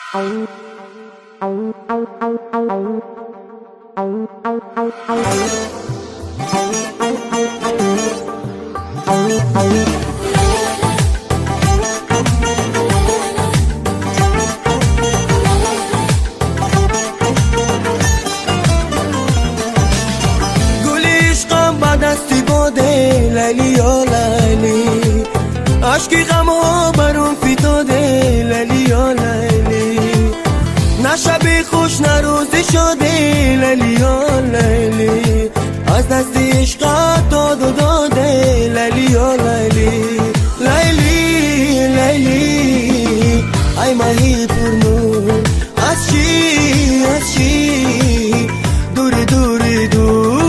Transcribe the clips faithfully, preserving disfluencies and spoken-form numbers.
دستی باده لیلی یا لیلی، عشقی غم ها برام فتاده لیلی یا لیلی، نه شبی خوش نه روزی شده لیلی یا لیلی، از دست عشقت داد و داده لیلی یا لیلی. لیلی لیلی ای ماهی پرنور، از چی از چی دور دور دور،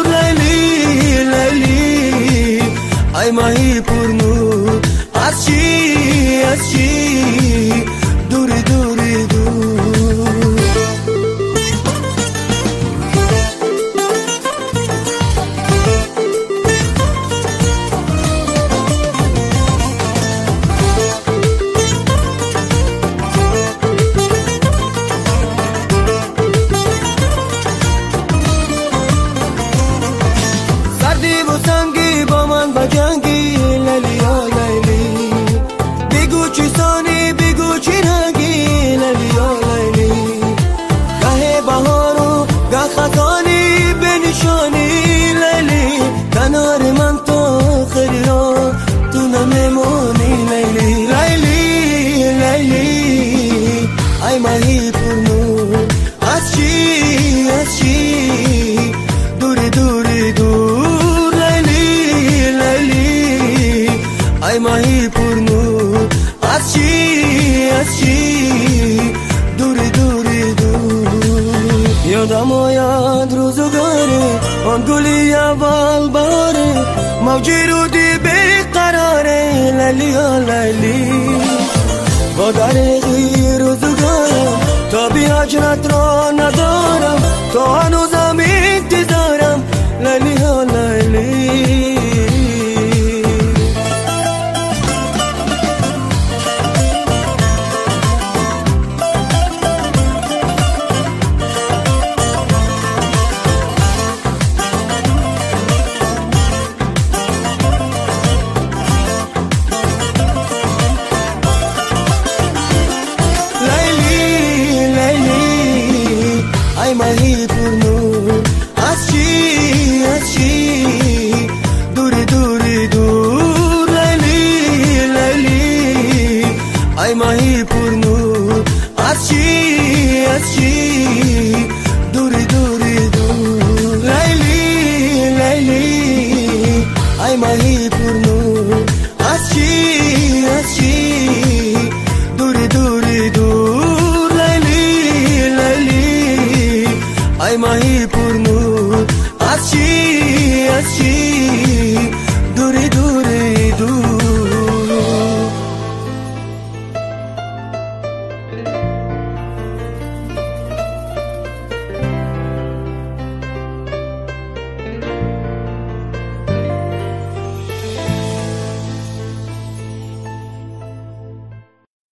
ای ماهی پرنور، از چی از چی دور دور دور. سردی و سنگی با من بجنگی لیلی یا لیلی، بگو چی سانی بگو چی رنگی لیلی یا لیلی، گه بهارو گه خزانی به نشانی لیلی، کنار من تا آخری را تو نمیمانی لیلی. لیلی لیلی ای ماهی پرنور، از چی از چی دور دور دور، ای ماهی پرنور، از چی از چی دور دور دور. یادم آید روزگاره آن گلی اول باره، موجی رو دی بیقراره لیلی یا لیلی، با دریغی روزگارم تا بی هجرت را ندارم، تا هنوزم انتظارم لیلی یا لیلی. ای ماهی پرنور، از چی از چی دور دور دور، لیلی لیلی ای ماهی پرنور، از چی از چی دور دور دور. لیلی لیلی ای ماهی پرنور، از چی از چی دور دور دور، لیلی لیلی ای ماهی پرنور، از چی از چی دور دور دور.